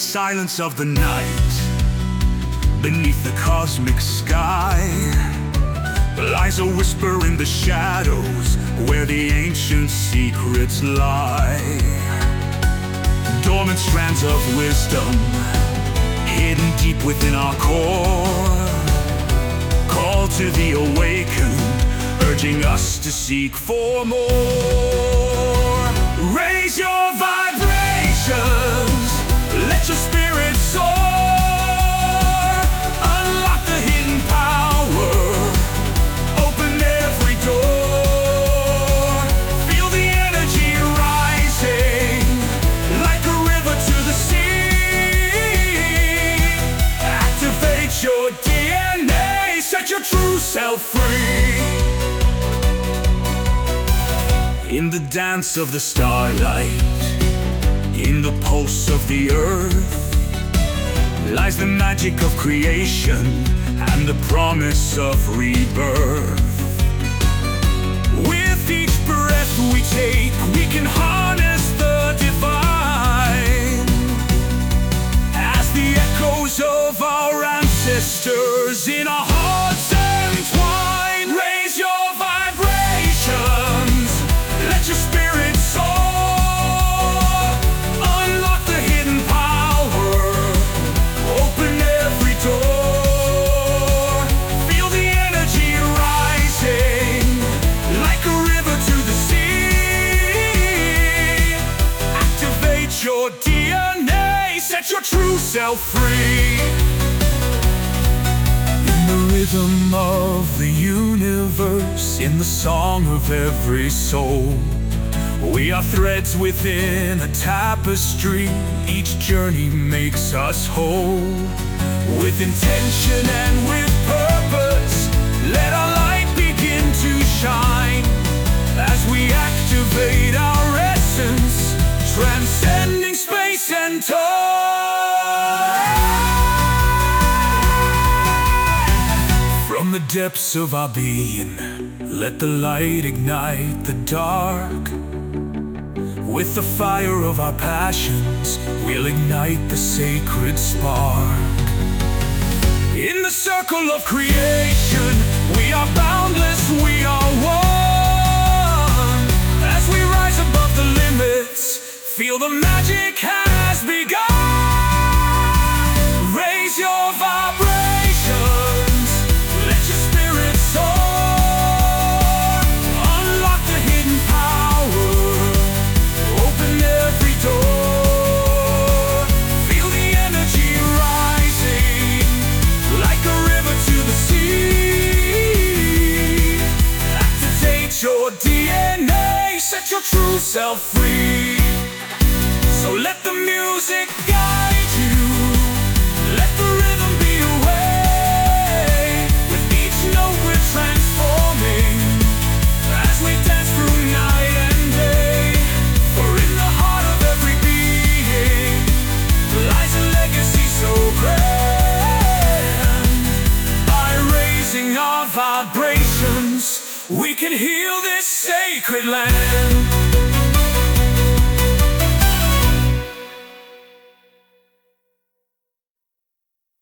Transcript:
silence of the night, beneath the cosmic sky, lies a whisper in the shadows where the ancient secrets lie. Dormant strands of wisdom hidden deep within our core, call to the awakened, urging us to seek for more. Raise your vibrations, let your spirit soar. Unlock the hidden power, open every door. Feel the energy rising like a river to the sea. Activate your DNA, set your true self free. In the dance of the starlight, in the pulse of the earth, lies the magic of creation and the promise of rebirth. With each breath we take, we can harness the divine, as the echoes of our ancestors in our hearts entwine. Raise your vibrations, let your spirit soar. Unlock the hidden power, open every door. Feel the energy rising like a river to the sea. Activate your DNA, set your true self free. In the rhythm of the universe, in the song of every soul, we are threads within a tapestry. Each journey makes us whole. With intention and with purpose, let our light begin to shine, as we activate our essence, transcending space and time. From the depths of our being, let the light ignite the dark. With the fire of our passions, we'll ignite the sacred spark. In the circle of creation, we are boundless, we are one. As we rise above the limits, feel the magic has begun. Raise your vibrations, let your spirit soar. Unlock the hidden power, open every door. Feel the energy rising like a river to the sea. Activate your DNA, set your true self free. So let the music guide you, let the rhythm be your way. With each note we're transforming, as we dance through night and day. For in the heart of every being lies a legacy so grand. By raising our vibrations, we can heal this sacred land.